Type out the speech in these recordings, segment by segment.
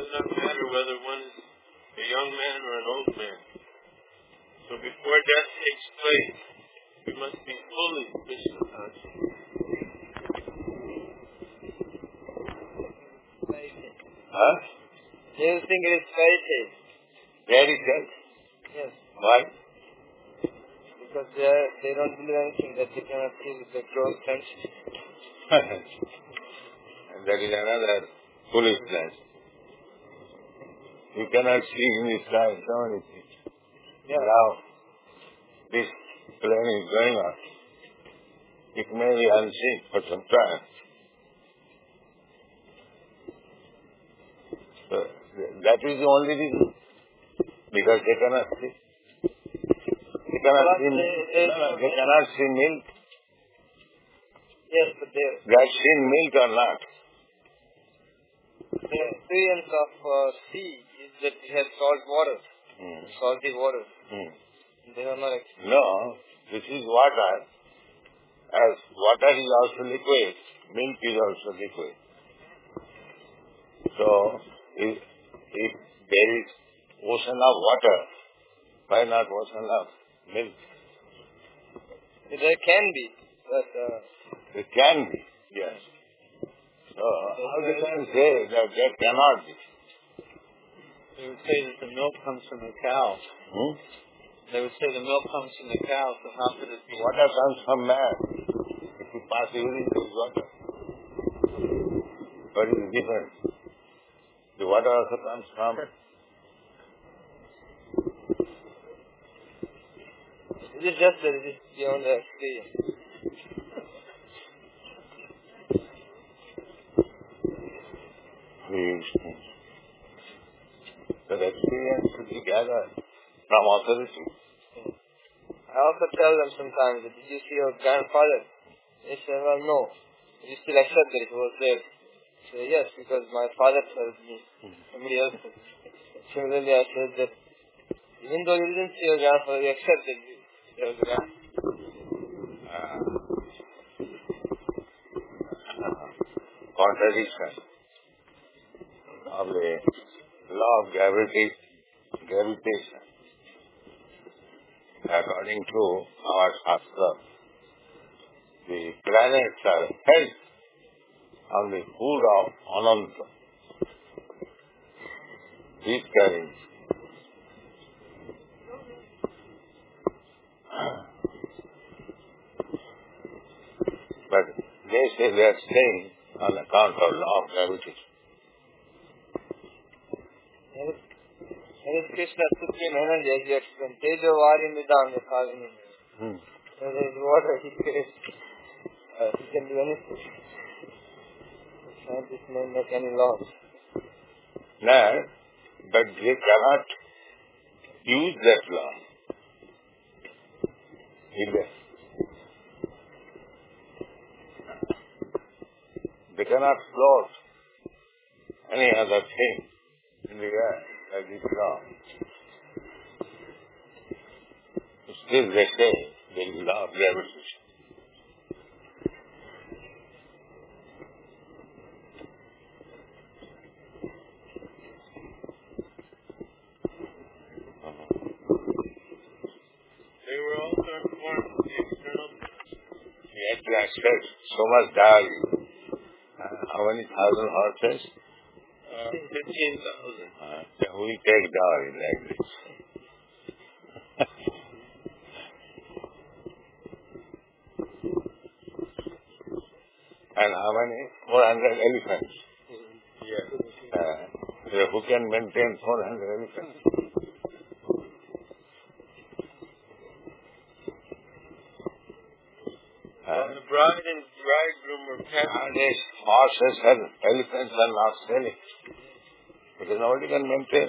does not matter whether one is a young man or an old man. So before death takes place, we must be fully Krishna conscious. Huh? Do you think it is fairy tale? Fairy tale? Yes. Why? Because they don't believe anything that they cannot see with their close friends. And that is another foolishness. You cannot see in the sky so many things. Yeah. Now, this plane is going on. It may be unseen for some time. So, that is the only reason. Because they cannot see. They cannot see milk. Yes, but they have seen milk or not. The experience of sea is that it has salt water, salty water. They have not experienced. No, this is water. As water is also liquid, milk is also liquid. So, if there is ocean of water, why not ocean of milk? There can be, but... It can be, yes. So, how they can say that there cannot be? They would say that the milk comes from the cow. They would say the milk comes from the cow, so how could it be? Water comes from man. If you pass urine, there is water. But it is different. The water also comes from... It is just that it is beyond the experience. That experience should be gathered from authority. I also tell them sometimes that, did you see your grandfather? They say, well, no. You still accept that it was there. I say, yes, because my father tells me. Somebody else says. Similarly, I said that even though you didn't see your grandfather, you accepted your grandfather. Contradiction of the law of gravitation. According to our Shastra, the planets are held on the food of Ananta. These carrying. But they say they are staying on account of law of gravitation. And Krishna Supreme Energy, as you explained, Tejo Vari Midam, they call him. So there is water, he creates. He can do anything. Scientists may make any laws. No, but they cannot use that law. They cannot float any other thing in the air like this law. Still they say there is law of gravitation. They were also informed of the external... You have to accept so much dowry. How many thousand horses? 15,000. We take dowry like this. And how many? 400 elephants. Yes. Who can maintain 400 elephants? The bride and bridegroom were packed. Nowadays, horses and elephants are not selling. Because nobody can maintain.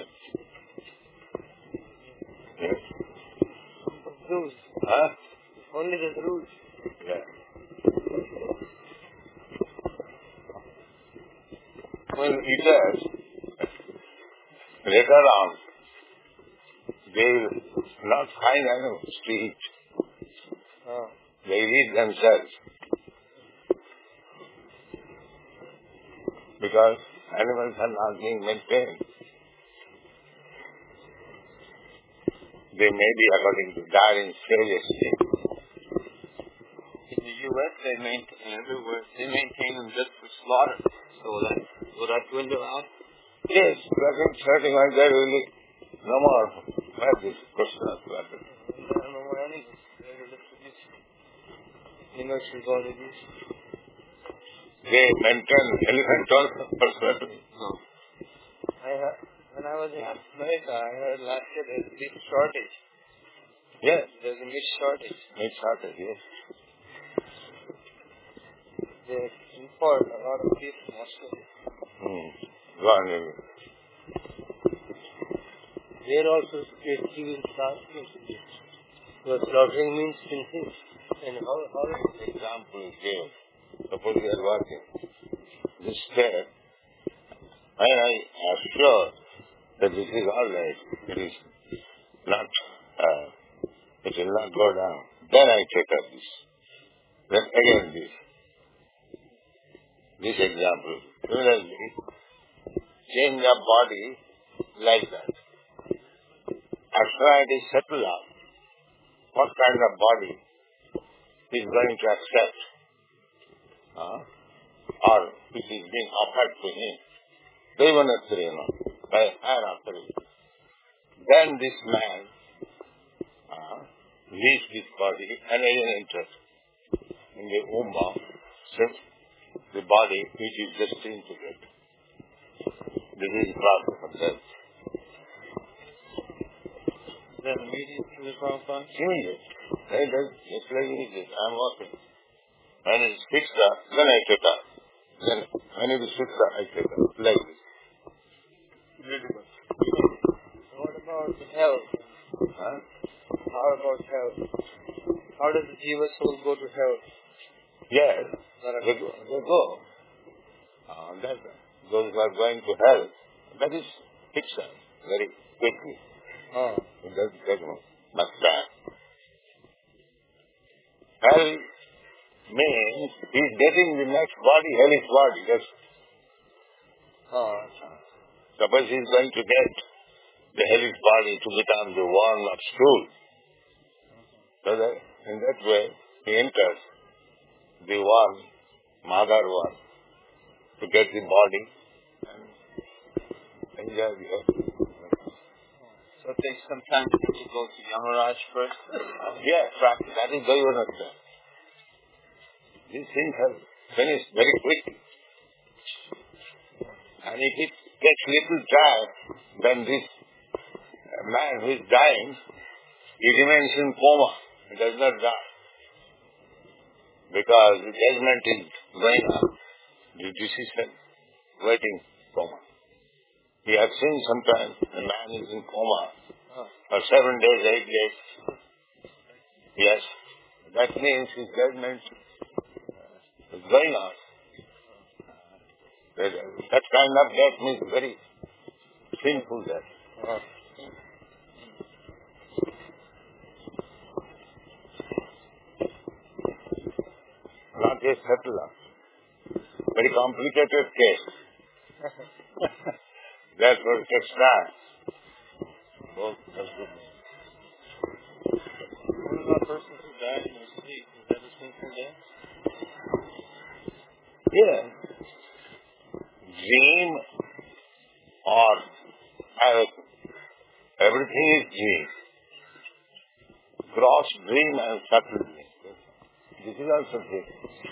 Yes. Rules. Huh? Only the rules. Yeah. Well, eaters, later on, they will not find animals to eat. They eat themselves. Because Animals are not being maintained. They may be, according to Darwin's failure state. In the U.S., they maintain them just for slaughter. So will that dwindle out? Yes, dragon certifying there will be no more. Why this question of dragon? There are no more animals. They will reproduce. Animals will go reduce. They maintain elephant also for certain. No. When I was in America, I heard last year there's a big shortage. Yes. There's a meat shortage. Meat shortage, yes. They import a lot of beef from Australia. Go on, maybe. There also he will start because slaughtering means things. And how This example is given. Suppose we are working. This step, and I am sure that this is all right. It is not, it will not go down. Then I take up this. Then again this. This example. Similarly, change the body like that. After it is settled out, what kind of body is going to accept? Or which is being offered to him. By hand after it. Then this man leaves this body and again enters in the womb of the body which is destined to get. This is the process of death. then immediately will come upon. Immediate. It's like immediate. I'm walking. When it is fixed up, then I take up. Then when it is fixed up, I take up. Like this. What about health? How about health? How does the jiva soul go to health? Yes, they go. Those who are going to hell, that is fixed up very quickly. It doesn't take much time. Hell means he is getting the next body, hellish body. That's suppose he is going to get the hellish body to become the worm of stool. So that in that way he enters the worm, mother worm, to get the body and enjoy the health. So it takes some time to go to Yamaraj first? Yes, that is why you understand. These things have finished very quickly. And if it takes little time, then this man who is dying, he remains in coma. He does not die. Because the judgment is going on. The decision waiting coma. We have seen sometimes a man is in coma for 7 days, 8 days. Yes, that means his judgment is going on. That kind of death means very sinful death. Not yet settled up. Very complicated case. Therefore it takes time. What about persons who died in their sleep? Is that a sinful death? Yeah. Dream or everything is dream. Gross dream and subtle dream. This is also dream.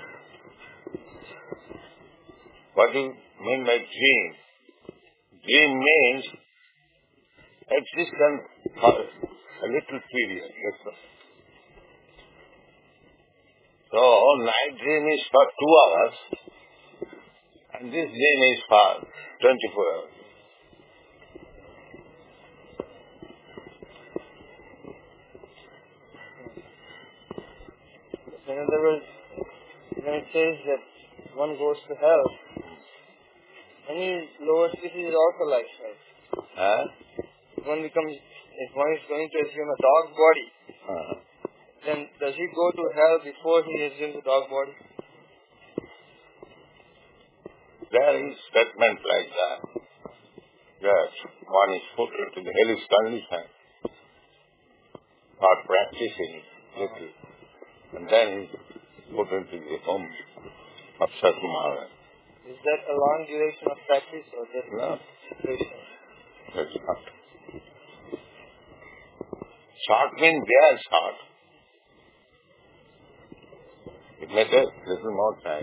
What do you mean by dream? Dream means existence for a little period. That's all. So night dream is for 2 hours and this dream is for 24 hours. In other words, when it says that one goes to hell, any lower species is also like hell. If one is going to assume a dog body, then does he go to hell before he assumes a dog body? there is statement like that one is put into the hellish condition for practicing little, and then he is put into the home of Satmara. Is that a long duration of practice or just No. duration? That's not. Short means they are short. It may take little more time.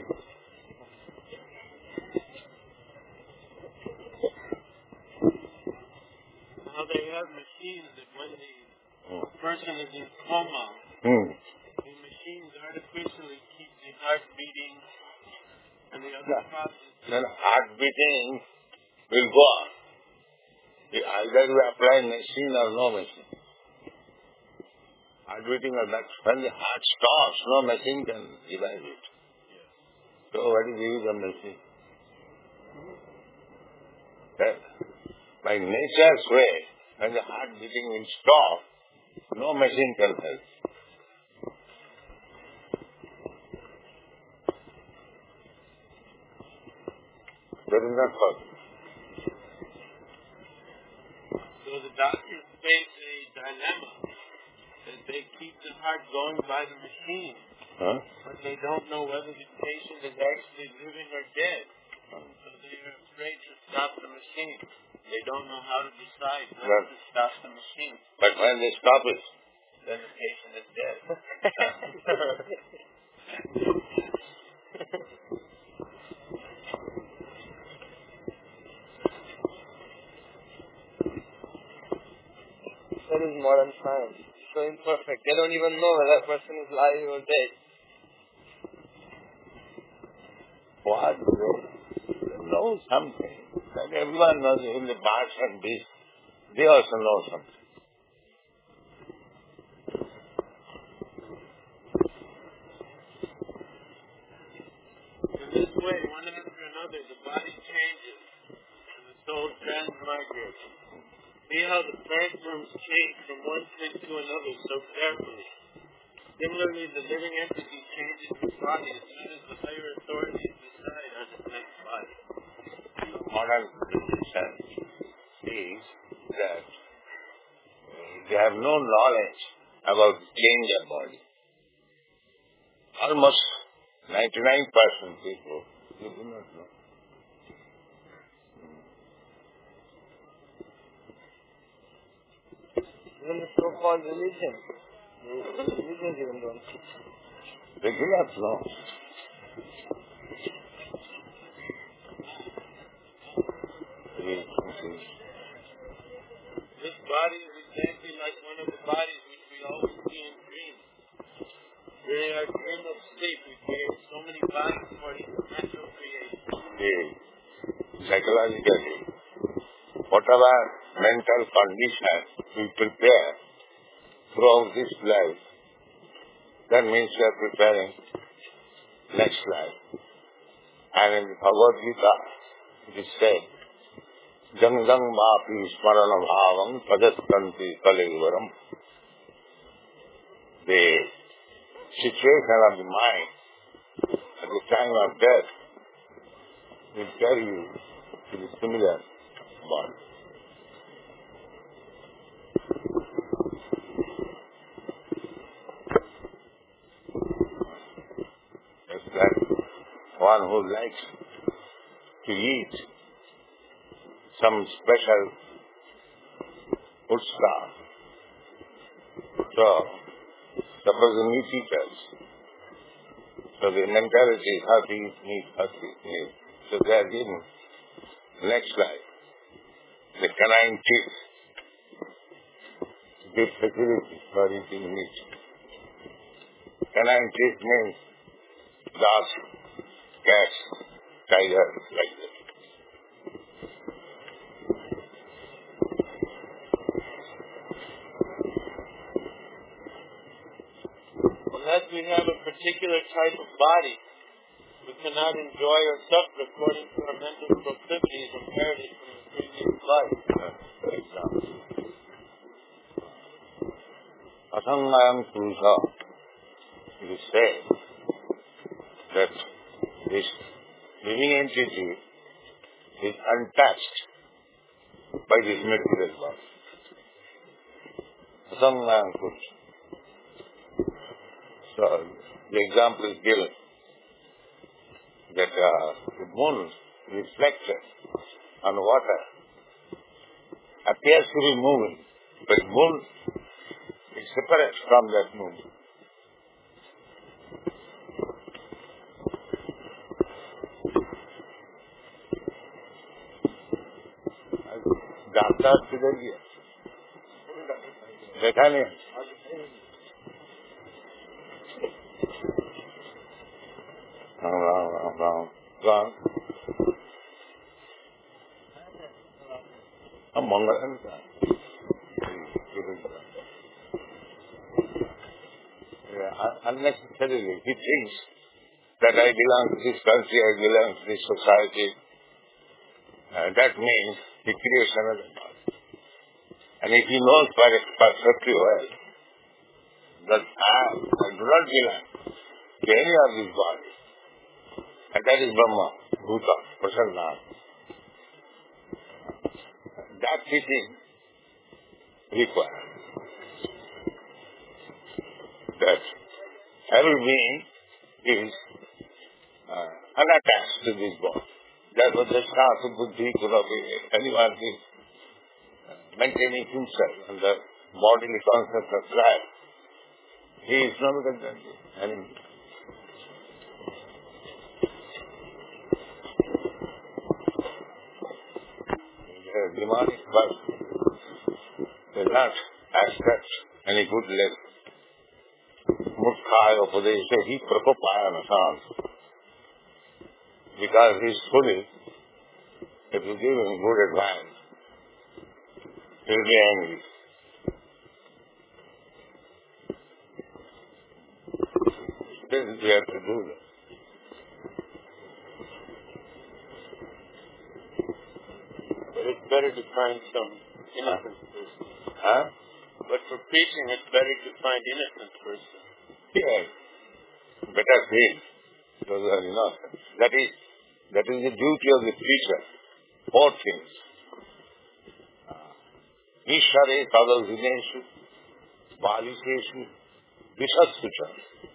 Now they have machines that when the person is in coma, the machines artificially keep the heart beating and the other processes. Then heart beating will go on. Either you apply machine or no machine. Heart beating or that. When the heart stops, no machine can revive it. So what is the use of machine? That by nature's way, when the heart beating will stop, no machine can help. That is not possible. So the doctors face a dilemma that they keep the heart going by the machine, but they don't know whether the patient is actually living or dead. So they are afraid to stop the machine. They don't know how to decide whether to stop the machine. But when they stop it, Then the patient is dead. That is modern science. So imperfect. They don't even know whether that person is alive or dead. what? They know something. Like everyone knows, even the birds and beasts, they also know something. In this way, one after another, the body changes and the soul transmigrates. See how the plant forms change from one thing to another so carefully. Similarly, the living entity changes its body as soon as the higher authorities decide on its next body. Modern physician is that they have no knowledge about the change of body. Almost 99% people, they do not know. Even the so-called religion. The religions even don't teach. They do not know. This body is exactly like one of the bodies which we always see in dreams. During our dream of sleep, we create so many bodies according to mental creation. Psychologically, whatever mental condition we prepare throughout this life, that means we are preparing next life. And in the Bhagavad Gita, it is said, Jangdang Mapi Smarana Bhavam Pajatkanti Kalivaram. The situation of the mind at the time of death will carry you to the similar body. It's like one who likes to eat some special food stuff. So, suppose the meat eaters, so the mentality is how to eat meat, how to eat meat. So they are given next life the canine teeth, give facility for eating meat. Canine teeth means dogs, cats, tigers, like that. Unless we have a particular type of body, we cannot enjoy or suffer according to our mental proclivities inherited from the previous life. For example, Asangayam Purusha, it is said that this living entity is untouched by this material body. Some man could. So the example is given that the moon reflected on water appears to be moving, but moon is separate from that moon. Doctor today, Bethania. Wrong. Mangalan. Unnecessarily, he thinks that I belong to this country, I belong to this society. That means he creates another body. And if he knows perfectly well that I do not belong to any of these bodies, and that is Brahma, Bhuta, Prasanna, that teaching requires that every being is unattached to this body. That was the Shastra Buddhi could have been anyone is maintaining himself and the bodily concept of life. He is no better than any. The demonic body will not accept any good lesson. Mukkhaya Upadesha hi prakopaya nasan. Because he is foolish, if you give him good advice, he will be angry. This we have to do that. But it's better to find some innocent person. Huh? But for preaching, it's better to find innocent person. Yes. Better faith. Those are innocent. That is the duty of the preacher. Four things. Ishare tadavhineshu, balisheshu, vishassucha.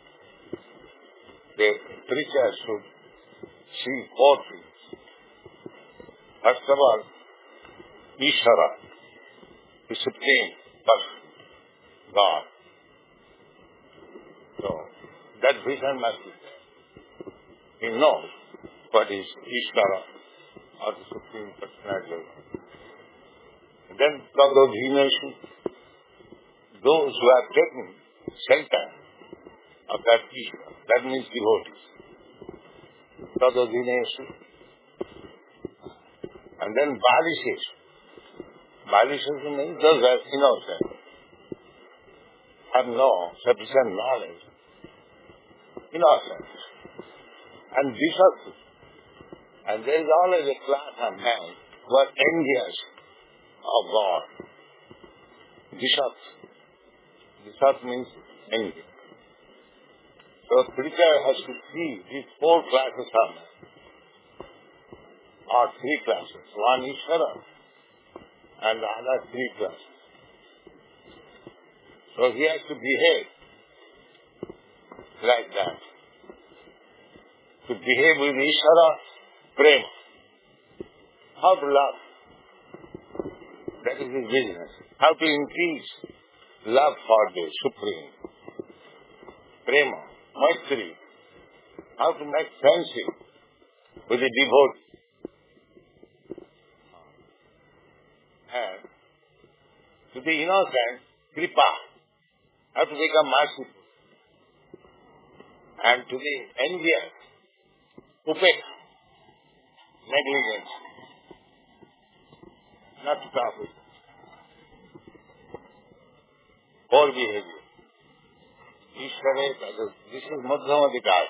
The preacher should see four things. First of all, Ishara, the Supreme Person, God. So, that vision must be there. He knows what is Ishvara or the Supreme Personality of God. Then Tadavhineshu, those who have taken shelter of that Ishvara, that means devotees. Tadavhineshu. And then Balisheshu. Balisheshu means those who are innocent, have no sufficient knowledge. Innocent. And Vishassu. And there is always a class of men who are envious of God. Vishassu. Vishassu means envy. So a preacher has to see these four classes of men. Or three classes. One is Ishvara and the other three classes. So he has to behave like that. To behave with Ishvara, prema. How to love. That is his business. How to increase love for the Supreme. Prema, maitri. How to make friendship with the devotee. And to the innocent, kripa. How to become merciful. And to the envious, upekha, negligence. Not to talk with. Poor behavior. Ishvara, this is Madhyamadikar.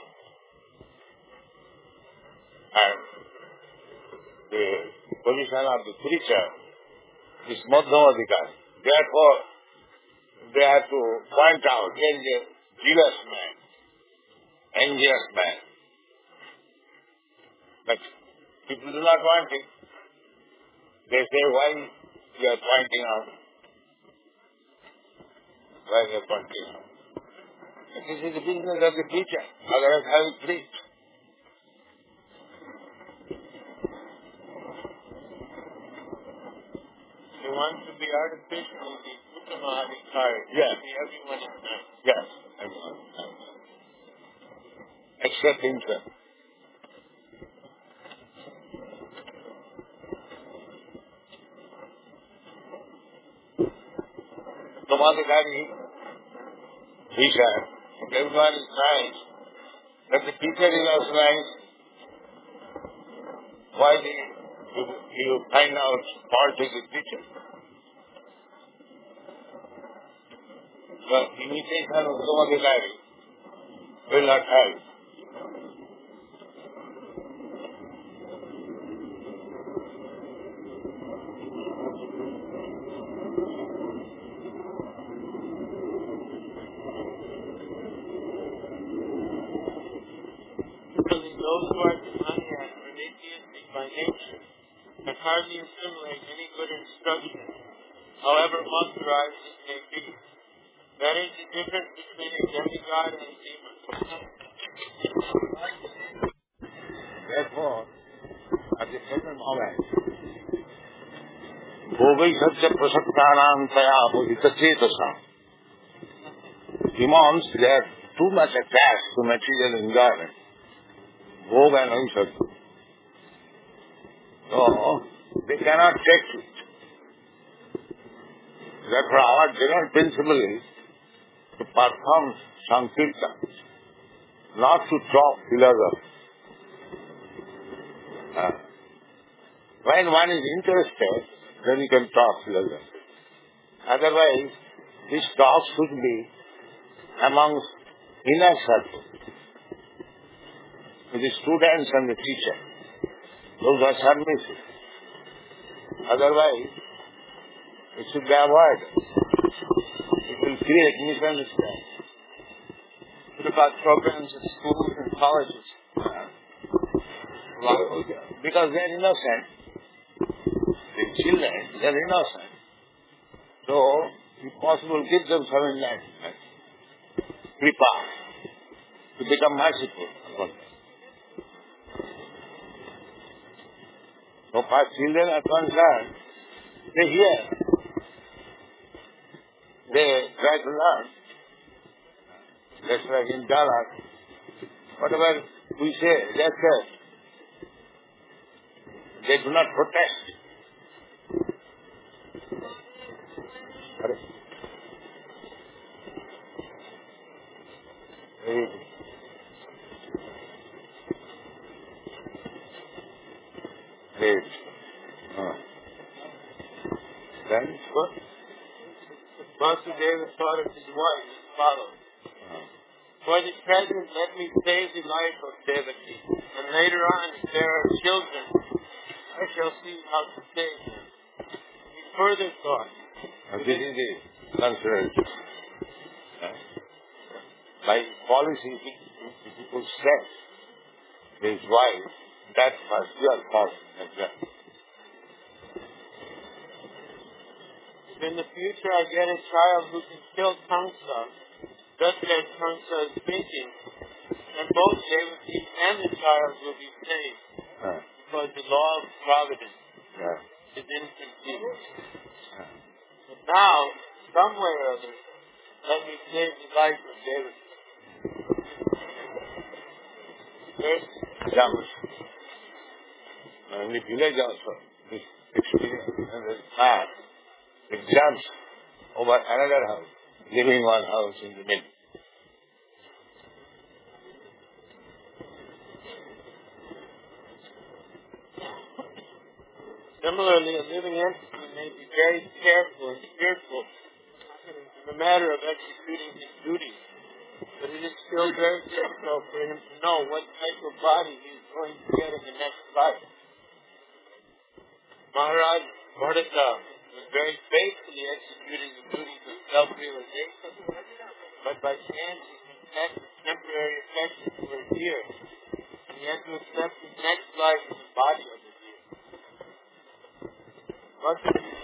And the position of the preacher is Madhyamadikar. Therefore, they have to point out, here is a jealous man, envious man. But people do not want it. They say, why you are pointing out? Why you are pointing out? This is the business of the teacher. Otherwise, how you preach? He wants to be artificially the Uttamādhikari. Yes. Everyone is nice. Yes. Everyone. Except himself. Uttamādhikari, he said, everyone is nice, but the teacher is also nice. Why do you find out fault with the teacher? The imitation of Uttamādhikari will not help. Because those who are demoniac or atheistic by nature can hardly assimilate any good instruction, however authorized it may be. That is the difference between a demigod and a demon. Therefore, at the present moment, Bhogai Satya Prasaktanam Taya Bodhita Chetasam. Demons, they are too much attached to material enjoyment. Bhoga and Aishadya. So, they cannot take it. Therefore, our general principle is to perform Sankirtan, not to talk philosophy. When one is interested, then you can talk philosophy. Otherwise, this talk should be amongst inner circle, with the students and the teacher. Those are submissive. Otherwise, it should be avoided. It will create misunderstanding. What about programs at schools and colleges? Because they are innocent. The children, they are innocent. So, if possible, give them some enlightenment. Prepare to become merciful upon them. So far children are concerned, they hear. They try to learn. That's like in Dallas. Whatever we say, that's it. They do not protest. Then what? Vasudeva thought of his wife as follows. For the present, let me save the life of Devaki, and later on, if there are children, I shall see how to save them. He further thought. This is the consideration. By policy, he could stress his wife, that was your fault as well. In the future, I get a child who can kill Kamsa, just as Kamsa is thinking, and both Devaki and the child will be saved, because the law of providence is incomplete. But now, some way or other, let me save the life of Devaki. Exams. In the village also, this experience and the past, exams over another house, leaving one house in the middle. Similarly, a living entity may be very careful and fearful in the matter of executing his duties, but it is still very difficult for him to know what type of body he is going to get in the next life. Maharaj Bharata was very faithfully executing the duties of self-realization, but by chance his temporary affection for a deer, and he had to accept his next life in the body of the deer. What?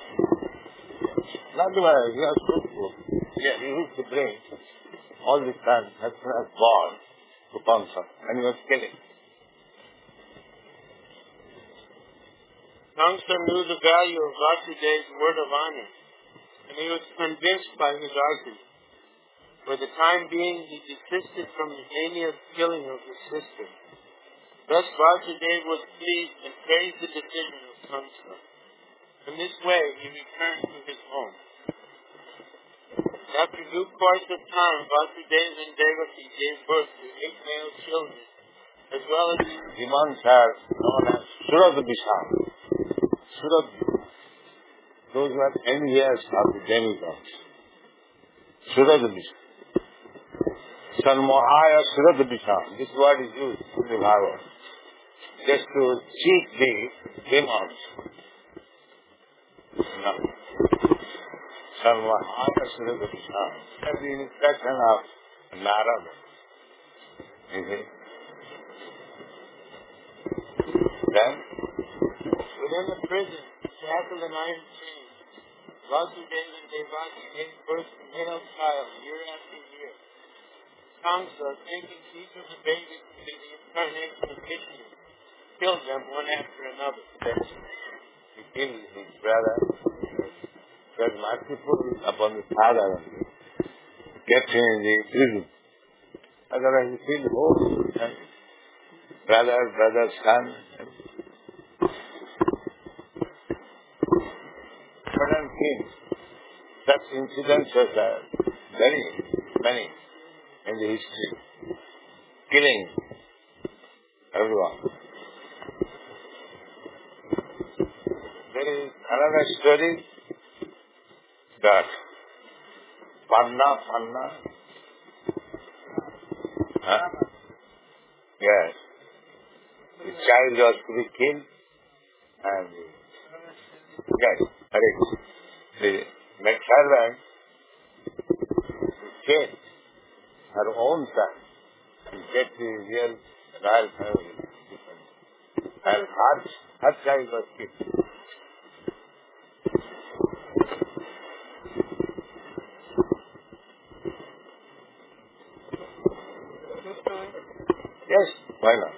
Not the way, he was fruitful. Yeah. He used to bring all the time as soon as born to Kamsa, and he was killing. Kamsa knew the value of Vasudev's word of honor, and he was convinced by his argument. For the time being, he desisted from the heinous killing of his sister. Thus Vasudev was pleased and praised the decision of Kamsa. In this way, he returned to his home. After due course of time, Vasudeva and Devaki gave birth to 8 male children, as well as Demons are known as Suradabhishan. Those who are envious of the demigods. Suradabhishan. Sanmohaya Suradabhishan. This word is used in the Bhagavad. Just to cheat the demons. No. Sanmohaya Suradabhishan. That's the instruction of Narada. You see? Then, within the prison, shackled in iron chains, Vasudeva and Devaki gave birth to male child year after year. Kamsa, thinking each of the babies to be the incarnation of Vishnu, killed them one after another. he killed his brother. He was merciful upon the father and kept him in the prison. Otherwise he killed both brother, son. Certain kings. Such incidents are very many in the history. Killing everyone. There is another story that Panna, yes, the child was to be killed and yes, correct. The servant killed her own son to get the real royal family. And her child was killed. Yes, why not?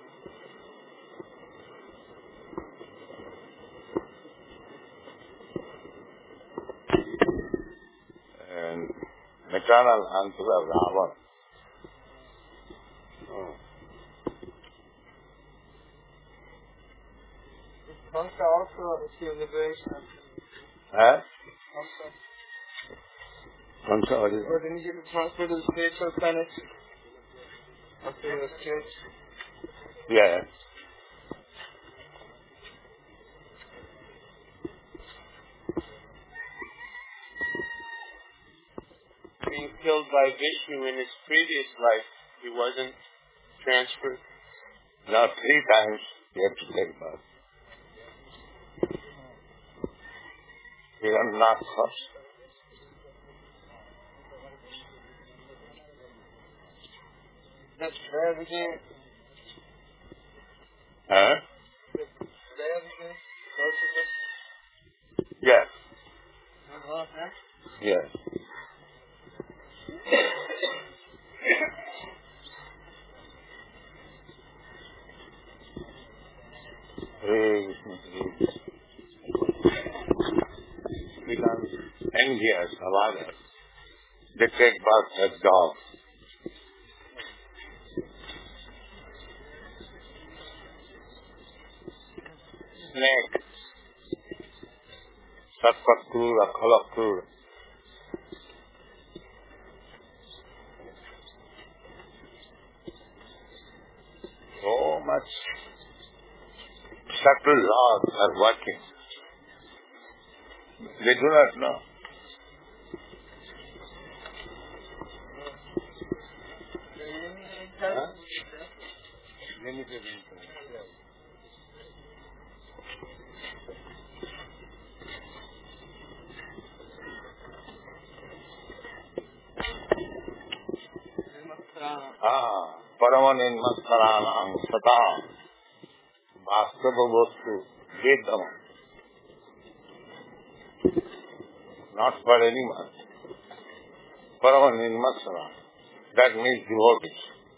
And maternal uncle of Ravan. Kamsa also achieved liberation. Huh? Kamsa Kamsa, what is it? was immediately transferred to the spiritual planet after he was killed. Yes. Being killed by Vishnu in his previous life, he wasn't transferred. Now 3 times you have to take birth. You are not first. That's where everything. Huh? Where everything. Yes. Huh? Yes. Becomes envious of others. They take birth as dogs. Snake. Satpakrura, Kalakrura. So much subtle laws are working. They do not know. Huh? Limited interest. Paramanenmasmaranam satam Vastava Vastu Vedam. not for anyone. Parama Nirmaksana. That means devotees.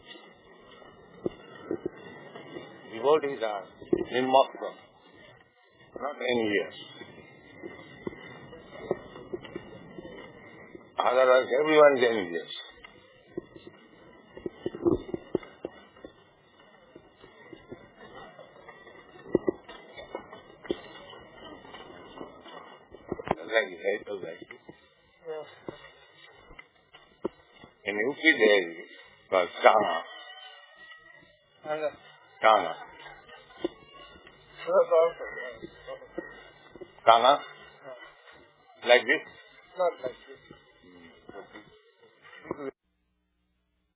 Devotees are Nirmaksana, not envious. Otherwise, everyone is envious. Like it. Yeah. In UP there is called Chana. Chana. Chana? Like this? Not like this.